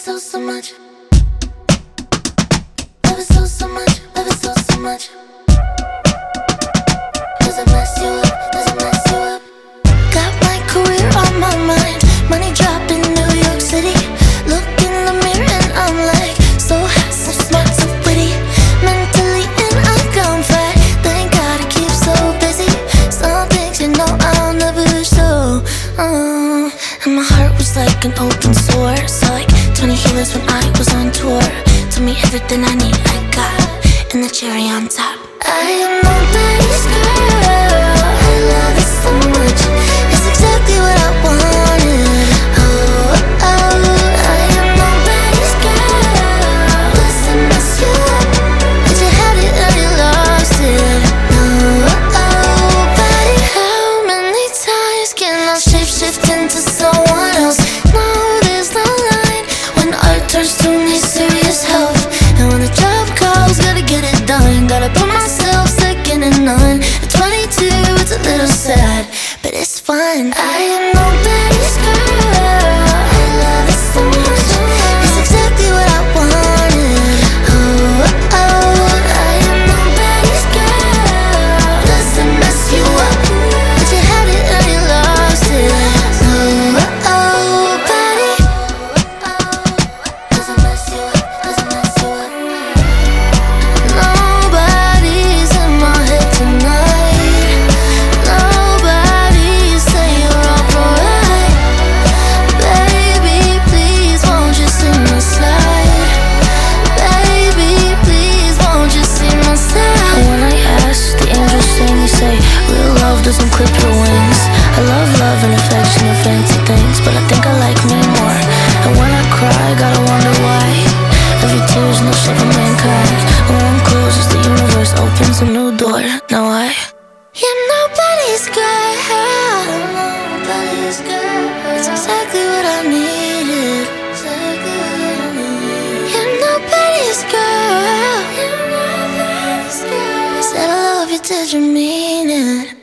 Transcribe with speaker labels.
Speaker 1: so much. Love it so much. Love it so much. Does it mess you up? Does it mess you up? Got my career on my mind. Money drop in New York City. Look in the mirror and I'm like, so hot, so smart, so pretty. Mentally and I'm comfort. Thank God I keep so busy. Some things you know I'll never show. And my heart was like an open sore. Saw like 20 healers when I was on tour. Told me everything I need I got, and the cherry on top. I am nobody's girl. I love it so much. It's exactly what I wanted. Oh, I am nobody's girl. Plus I mess you up, but you had it or you lost it. Nobody. How many times can I shift into someone else? No, there's no line when art turns to me serious help. And when the job calls, gotta get it done. Gotta put myself second and none. At 22, it's a little sad, but it's fun. I am nobody's girl. I love it so much. It's exactly what I wanted. Oh, I am nobody's girl. Doesn't mess you up, but you had it or you lost it. Nobody. Doesn't mess you up, doesn't mess you up. Nobody's in my head tonight. Nobody's saying you're alright. Baby, please won't you see my side? Baby, please won't you see my side? And when I ask, the angels sing, they say real love doesn't clip your wings. I love and affection and fancy things, but I think I like me more. And when I cry, gotta wonder why. Every tear's no shape of mankind. When one closes, the universe opens a new door. Now you're nobody's girl. Nobody's girl. It's exactly what I needed. You're nobody's girl. You're nobody's girl. Said I love you, did you mean it?